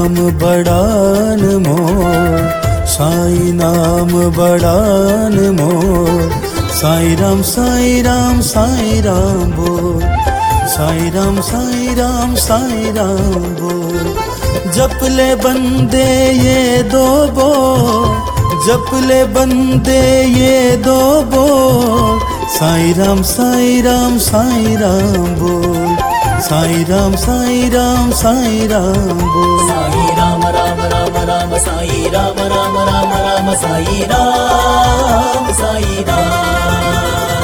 नाम बड़ा अनमोल, साईं नाम बड़ा अनमोल। साईं राम साईं राम साईं राम बोल, साईं राम साईं राम साईं राम बोल। जप ले बंदे ये दो बोल, जप ले बंदे ये दो बोल। साईं राम साईं राम साईं राम बोल, साईं राम साईं राम साईं राम बोल। साईं राम राम राम राम साईं राम राम राम राम साईं राम साईं राम।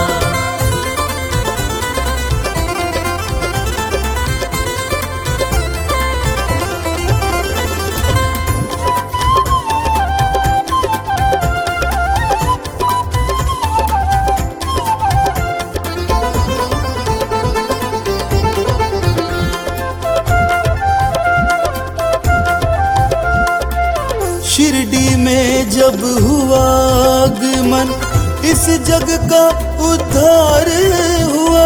शिरडी में जब हुआ आगमन, इस जग का उद्धार हुआ।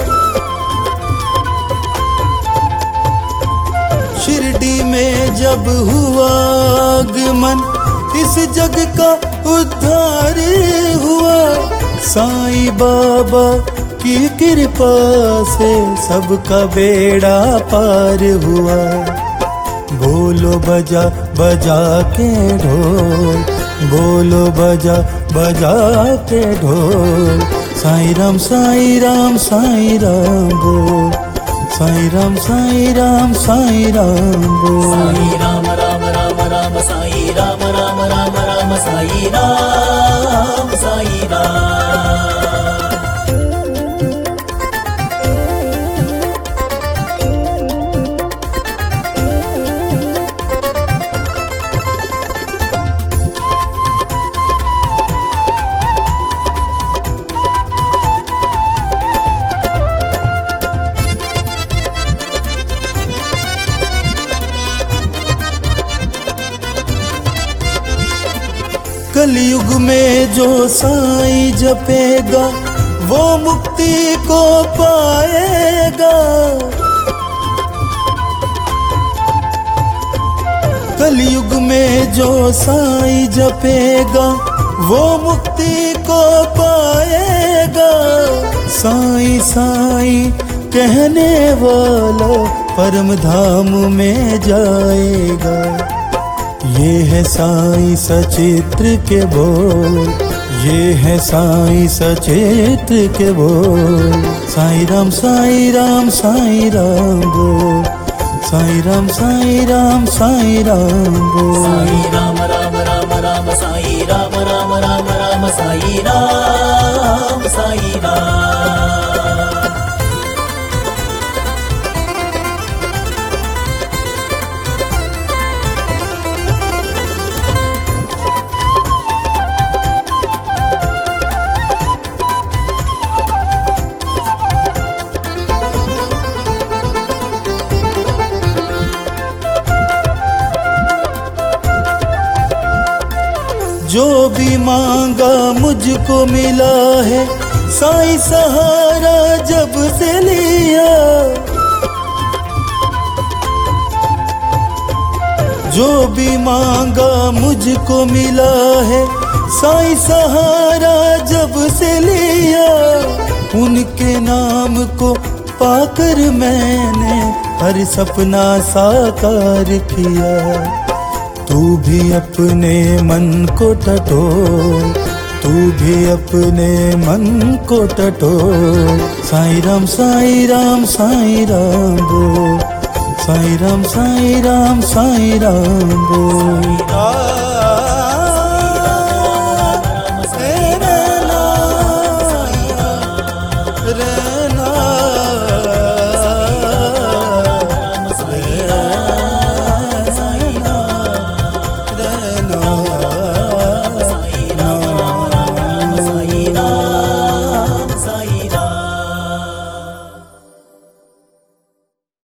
शिरडी में जब हुआ आगमन, इस जग का उद्धार हुआ। साईं बाबा की कृपा से सबका बेड़ा पार हुआ। बोलो बजा बजा के ढोल, बोलो बजा बजा के ढोल। साईं राम साईं राम साईं राम बोल, साईं राम साईं राम साईं राम बोल। साईं राम राम राम राम साईं राम राम राम राम साईं राम साईं राम। कलयुग में जो साईं जपेगा, वो मुक्ति को पाएगा। कलयुग में जो साईं जपेगा, वो मुक्ति को पाएगा। साईं साईं कहने वाला परम धाम में जाएगा। ये है साईं सचित्र के बोल, ये है साईं सचित्र के बोल। साईं राम साईं राम साईं राम बोल, साईं राम साईं राम साईं राम बोल। साईं राम राम राम राम साईं राम राम राम राम साईं राम साईं राम। जो भी मांगा मुझको मिला है, साईं सहारा जब से लिया। जो भी मांगा मुझको मिला है, साईं सहारा जब से लिया। उनके नाम को पाकर मैंने हर सपना साकार किया। तू भी अपने मन को टटोल, तू भी अपने मन को टटोल। साईं राम साईं राम साईं राम बोल, साईं राम साईं राम साईं राम बोल।